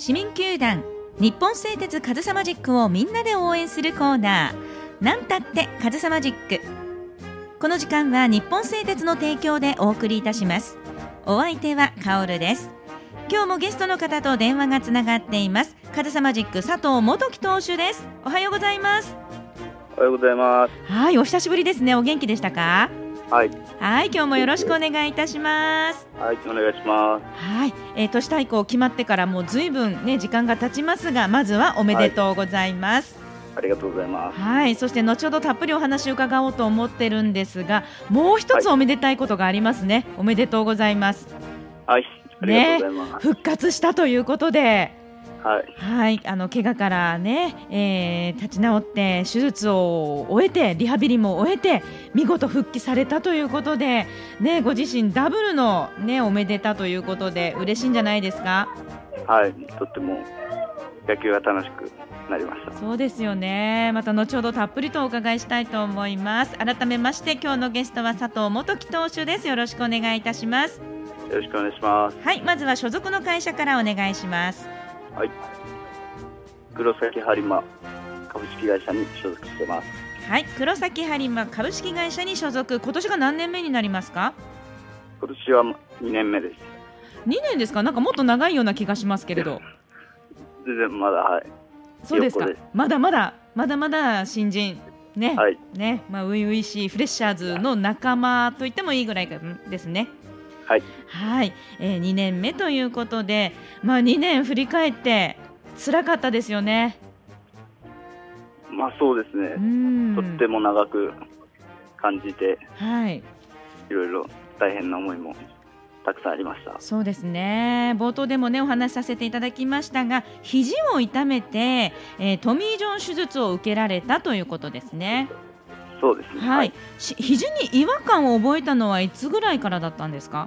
市民球団日本製鉄カズサマジックをみんなで応援するコーナー、なんたってカズサマジック。この時間は日本製鉄の提供でお送りいたします。お相手はカオルです。今日もゲストの方と電話がつながっています。カズサマジック佐藤元樹投手です。おはようございます。 おはようございます。 はい、お久しぶりですね。お元気でしたか？ はい、 はい、今日もよろしくお願いいたします。 はい、お願いします。 はい、都市対抗決まってからもうずいぶんね時間が経ちますが、まずはおめでとうございます。 ありがとうございます。 はい、そして後ほどたっぷりお話を伺おうと思ってるんですが、もう一つおめでたいことがありますね。おめでとうございます。 はい、ありがとうございます。 復活したということで、 はい、 はい、怪我からね、立ち直って手術を終えてリハビリも終えて見事復帰されたということで、ね、ご自身ダブルの、ね、おめでたということで嬉しいんじゃないですか？ はい、とっても野球が楽しくなりました。 そうですよね。また後ほどたっぷりとお伺いしたいと思います。改めまして今日のゲストは佐藤元樹投手です。よろしくお願いいたします。 よろしくお願いします。 はい、まずは所属の会社からお願いします。 はい、黒崎播磨株式会社に所属してます。 はい、黒崎播磨株式会社に所属。今年が何年目になりますか？ 今年は2年目です。 2年ですか？なんかもっと長いような気がしますけれど。 全然まだ、はい、 そうですか。 ひよっこです。 まだまだ新人ね、 はい、 ね、初々しいフレッシャーズの仲間と言ってもいいぐらいですね。 はい、 はい、2年目ということで、2年振り返って辛かったですよね。 まあそうですね。とっても長く感じて、 はい、 いろいろ大変な思いもたくさんありました。 そうですね。冒頭でもねお話しさせていただきましたが、肘を痛めて、トミー・ジョン手術を受けられたということですね。 そうですね。 はい、肘に違和感を覚えたのはいつぐらいからだったんですか？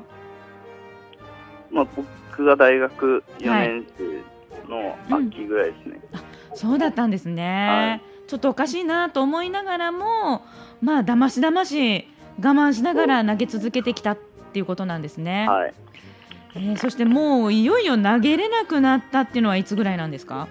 僕が大学4年生の秋ぐらいですね。 そうだったんですね。 はい、 ちょっとおかしいなと思いながらも、だまし我慢しながら投げ続けてきたっていうことなんですね。 はい、 そしてもういよいよ投げれなくなったっていうのはいつぐらいなんですか？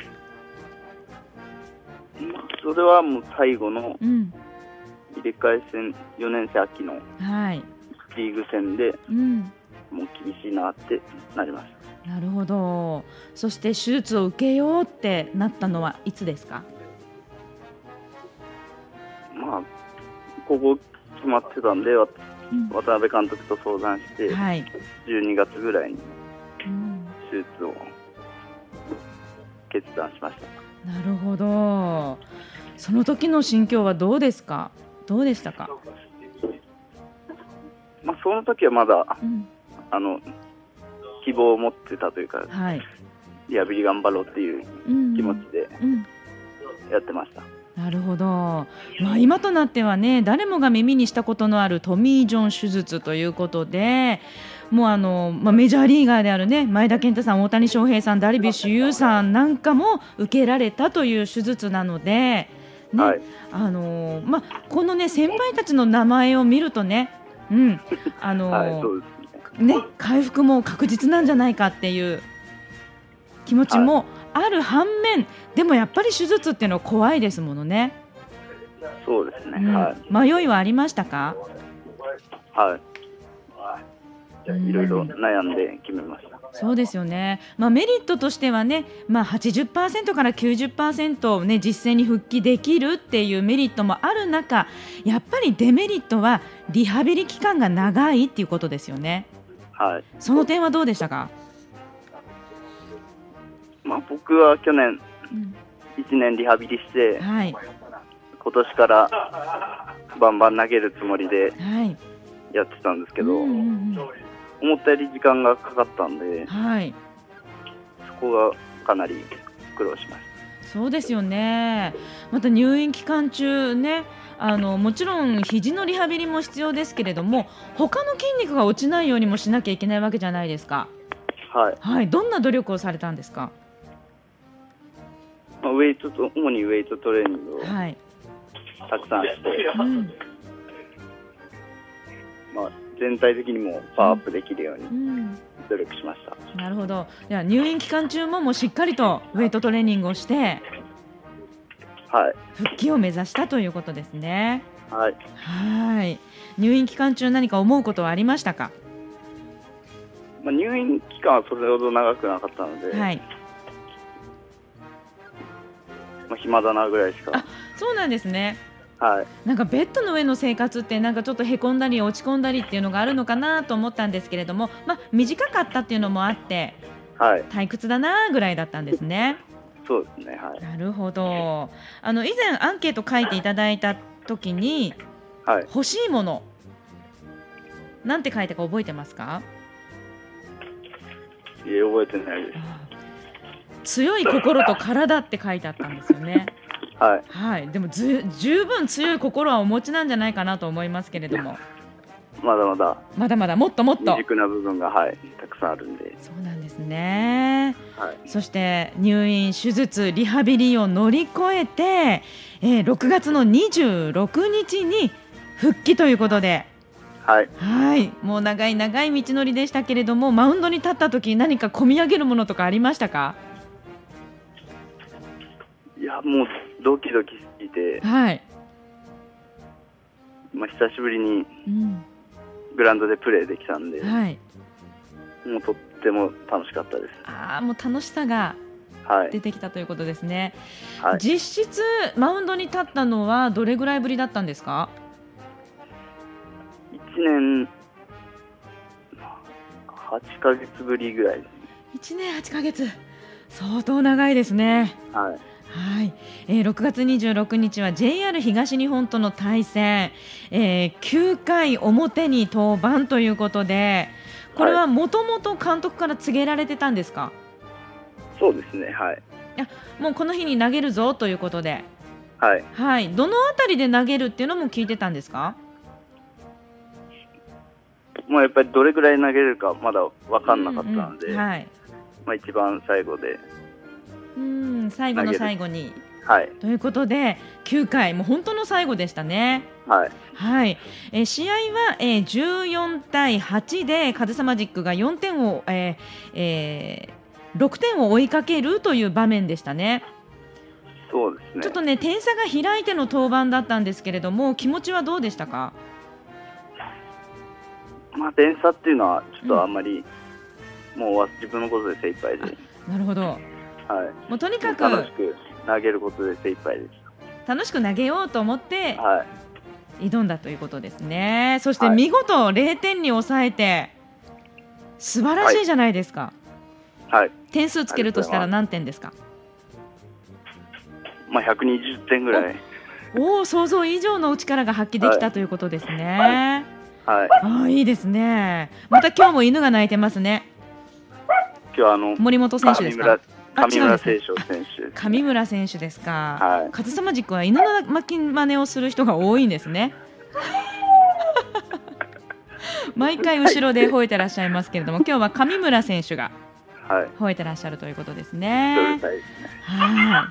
それはもう最後の入れ替え戦、4年生秋のリーグ戦で、もう厳しいなってなりました。 なるほど。そして手術を受けようってなったのはいつですか？ ここ決まってたんで、渡辺監督と相談して、12月ぐらいに手術を決断しました。 なるほど。その時の心境はどうでしたか？ その時はまだ、希望を持ってたというか、リハビリ頑張ろうっていう気持ちでやってました。 なるほど。今となってはね、誰もが耳にしたことのあるトミー・ジョン手術ということで、もうメジャーリーガーであるね前田健太さん、大谷翔平さん、ダルビッシュ有さんなんかも受けられたという手術なので、このね先輩たちの名前を見るとね、回復も確実なんじゃないかっていう気持ちもある反面、でもやっぱり手術っていうのは怖いですものね。 そうですね。 迷いはありましたか？ はい。いろいろ悩んで決めました。 そうですよね。メリットとしてはね、80% から 90% ね実戦に復帰できるっていうメリットもある中、やっぱりデメリットはリハビリ期間が長いっていうことですよね。 はい。 その点はどうでしたか？ 僕は去年1年リハビリして、今年からバンバン投げるつもりでやってたんですけど、思ったより時間がかかったんで、そこがかなり苦労しました。 そうですよね。また入院期間中ね、もちろん肘のリハビリも必要ですけれども、他の筋肉が落ちないようにもしなきゃいけないわけじゃないですか。どんな努力をされたんですか？ 主にウェイトトレーニングをたくさんして、 全体的にもパワーアップできるように努力しました。 なるほど。では入院期間中もしっかりとウェイトトレーニングをして、 はい、 復帰を目指したということですね。 はい。 はい。入院期間中何か思うことはありましたか？ 入院期間はそれほど長くなかったので、 はい。 暇だなぐらいしか。 あ、そうなんですね。 はい。 なんかベッドの上の生活ってなんかちょっとへこんだり落ち込んだりっていうのがあるのかなと思ったんですけれども、短かったっていうのもあって、 はい、 退屈だなぐらいだったんですね。 そうですね。はい。 なるほど。以前アンケート書いていただいた時に、 はい、 欲しいものなんて書いたか覚えてますか？ 覚えてないです。 強い心と体って書いてあったんですよね。 はい、 はい、でも十分強い心はお持ちなんじゃないかなと思いますけれども、 まだまだもっと未熟な部分が、はい、たくさんあるんで。 そうなんですね。 はい、 そして入院、手術、リハビリを乗り越えて、6月の26日に復帰ということで、 はい、 はい、もう長い道のりでしたけれども、マウンドに立った時何か込み上げるものとかありましたか？ いや、もうドキドキしていて、 はい、 久しぶりにグラウンドでプレーできたんで、 はい、 もうとっても楽しかったです。 もう楽しさが出てきたということですね。はい、実質マウンドに立ったのはどれぐらいぶりだったんですか ？1年8ヶ月ぶりぐらいですね。 1年8ヶ月、相当長いですね。 はい、 はい。6月26日は JR 東日本との対戦、9回表に登板ということで、これはもともと監督から告げられてたんですか？ そうですね。はい。 もうこの日に投げるぞということで、 はい、 はい、どのあたりで投げるっていうのも聞いてたんですか？ やっぱりどれぐらい投げれるかまだ分かんなかったので、 はい、 一番最後で最後の最後に、 はい、 ということで9回もう本当の最後でしたね。 はい、 はい。試合は、14対8でカズサマジックが4点を、6点を追いかけるという場面でしたね。 そうですね。 ちょっとね点差が開いての登板だったんですけれども、気持ちはどうでしたか？ 点差っていうのはちょっとあんまり、もう自分のことで精一杯で。 なるほど。 はい。 もうとにかく楽しく投げることで精一杯です。 楽しく投げようと思って、 はい、 挑んだということですね。そして見事0点に抑えて素晴らしいじゃないですか。 はい。 点数つけるとしたら何点ですか ？120点ぐらい。 想像以上のお力が発揮できたということですね。 はい。 いいですね。また今日も犬が鳴いてますね。 今日森本選手ですか？ 上村選手。 上村選手ですか。 はい。 カズサマジックは犬の巻き真似をする人が多いんですね。毎回後ろで吠えてらっしゃいますけれども、今日は上村選手が吠えてらっしゃるということですね。はい。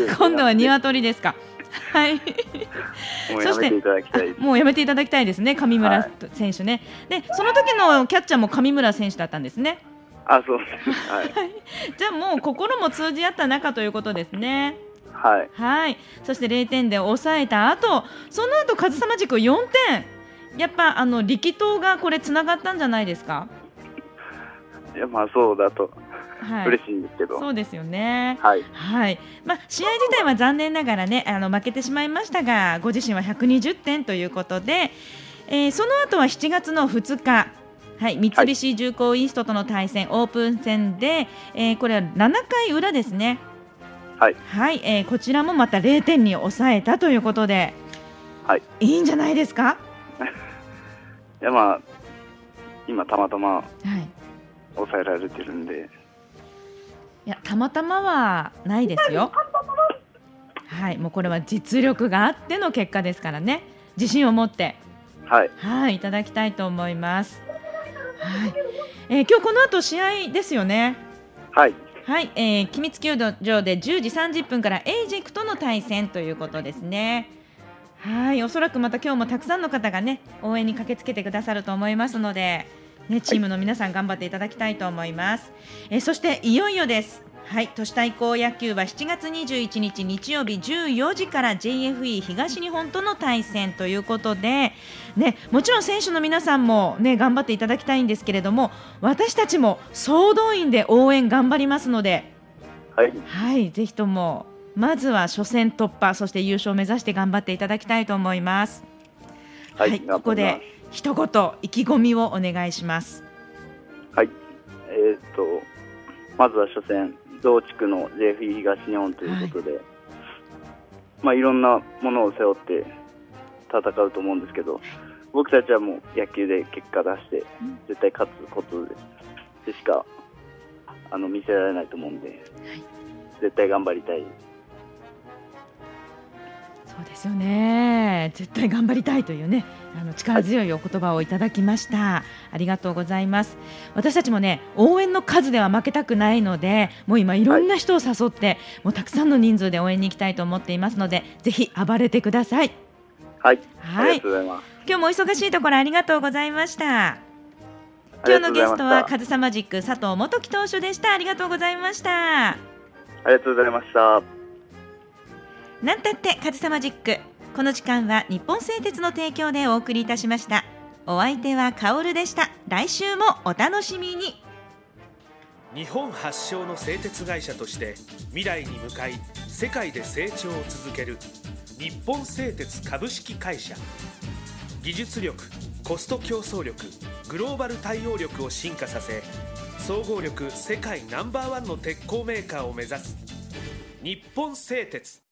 今度は鶏ですか。はい。 もうやめていただきたい。 もうやめていただきたいですね、上村選手ね。で、その時のキャッチャーも上村選手だったんですね。 そうです。はい。 じゃあもう心も通じ合った仲ということですね。 はい。 はい。そして0点で抑えた後、その後カズサマジック4点。やっぱ力投がこれつながったんじゃないですか？ いや、そうだと。嬉しいんですけど。 そうですよね。 はい。 はい。試合自体は残念ながらね、負けてしまいましたが、ご自身は120点ということで、その後は7月の2日、はい、三菱重工イーストとの対戦、オープン戦で、これは7回裏ですね。 はい。 はい。こちらもまた0点に抑えたということで、 はい。 いいんじゃないですか？ いや、今たまたま抑えられてるんで。 いや、たまたまはないですよ。はい、もうこれは実力があっての結果ですからね。自信を持って、はい、いただきたいと思います。はい。今日この後試合ですよね。 はい。 はい、君津球場で10時30分からエイジェクとの対戦ということですね。 はい、おそらくまた今日もたくさんの方がね応援に駆けつけてくださると思いますので、ね、チームの皆さん頑張っていただきたいと思います。そしていよいよです。はい、都市対抗野球は7月21日日曜日14時から JFE 東日本との対戦ということで、ね、もちろん選手の皆さんも、ね、頑張っていただきたいんですけれども、私たちも総動員で応援頑張りますので、はい、はい、ぜひともまずは初戦突破、そして優勝を目指して頑張っていただきたいと思います。はい、ここで一言意気込みをお願いします。 はい、まずは初戦同地区の JFE 東日本ということで、いろんなものを背負って戦うと思うんですけど、僕たちはもう野球で結果出して絶対勝つことでしか見せられないと思うんで、絶対頑張りたい。 そうですよね、絶対頑張りたいというね力強いお言葉をいただきました。ありがとうございます。私たちもね応援の数では負けたくないので、もう今いろんな人を誘って、もうたくさんの人数で応援に行きたいと思っていますので、ぜひ暴れてください。 はい、ありがとうございます。 今日もお忙しいところありがとうございました。今日のゲストはカズサマジック佐藤元樹投手でした。ありがとうございました。 ありがとうございました。 なんたってカズサマジック、この時間は日本製鉄の提供でお送りいたしました。お相手はカオルでした。来週もお楽しみに。 日本発祥の製鉄会社として未来に向かい世界で成長を続ける日本製鉄株式会社。技術力、コスト競争力、グローバル対応力を進化させ、総合力世界ナンバーワンの鉄鋼メーカーを目指す日本製鉄。